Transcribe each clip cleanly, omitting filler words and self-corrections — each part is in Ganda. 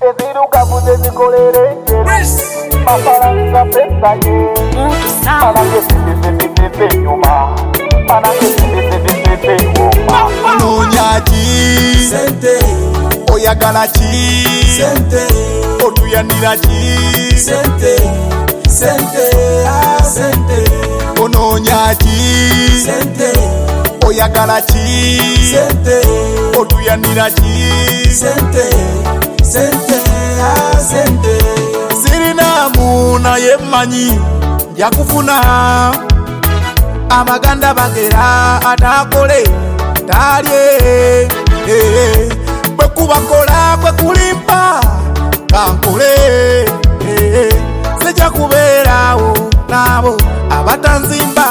Eziruka kuzezi kolere mafaranga pesa ye Manange sende nyuma Manange sende nyuma Nonyaji Sente oyagala ki Sente otuyanira ki Sente Sente Sente ononyaji Sente oyagala ki Sente otuyanira ki Sente Sente Sente Sirina muna yemanyi yakufuna amaganda bagera atakole talye bwe kubakola bwe kulimpa kankole sijja kubeerawo nabo abatanzimba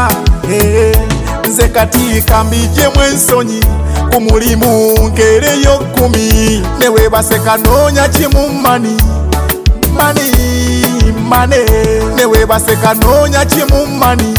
nze kati kambijjemu ensonyi ku mulimu nkeereyo 10 ne weebaseka noonya kimu mani ne weebaseka noonya kimu mani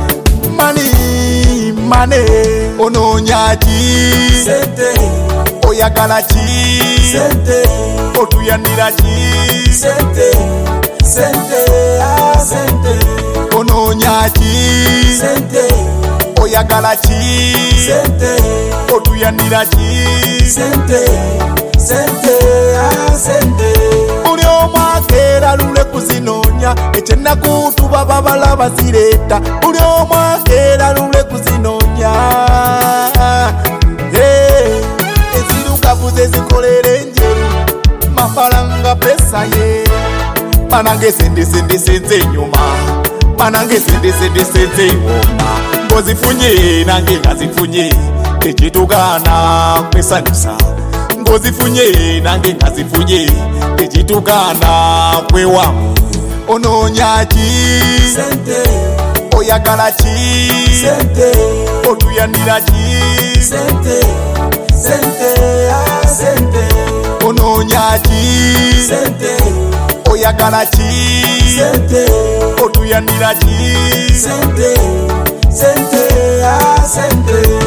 onoonya ki Sente oyagala ki Sente otuyanira ki Sente Sente Sente onoonya ki Sente oyagala ki Sente otuyanira ki Sente Sente Sente buli omu akeera lule kuzinoonya ekyennaku tuba babala bazireeta buli omu akeera lule kuzinoonya ezirugavu zezikolera enjeru mafaranga pesa ye Manange sende senze enyuma Manange sende iwoma ngozifunye nange ngazifunye tekitugaana kwesanyusa ngozifunye nange ngazifunye tekitugaana kwewamu onoonya ki Sente oyagala ki Sente otuyanira ki Sente Sente Sente onoonya ki Sente oyagala ki Sente otuyanira ki Sente Sente Sente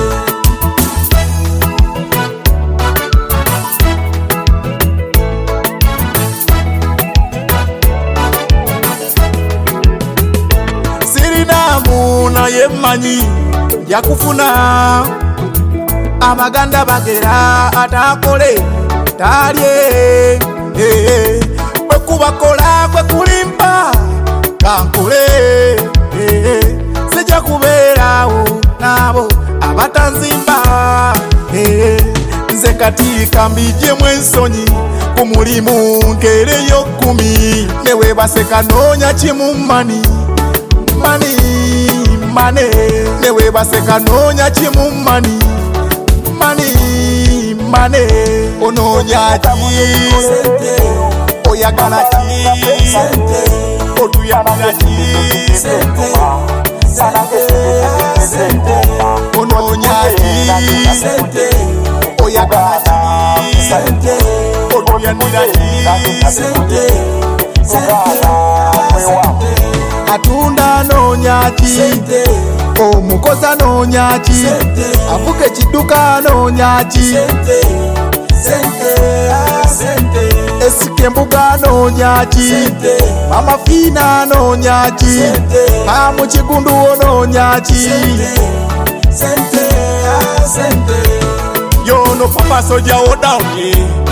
Sirina muna yemanyi yakufuna amaganda bagera atakole talye bwe kubakola bwe kulimpa kankole sijja kubeerawo nabo abatanzimba nze kati kambijjemu ensonyi ku mulimu nkeereyo 10 ne weebaseka noonya kimu mani ne weebaseka noonya kimu mani onoonya ki Sente oyagala ki Sente otuyanira ki Sente Sente onoonya ki Sente oyagala ki Sente otuyanira ki Sente atunda anoonya ki Sente omukozi anoonya ki Sente avuga ekidduka anoonya ki Sente Sente Sente esika embuga anoonya ki Sente amafiina anoonya ki Sente amukigundu onoonya ki Sente Sente yono papa soja odawye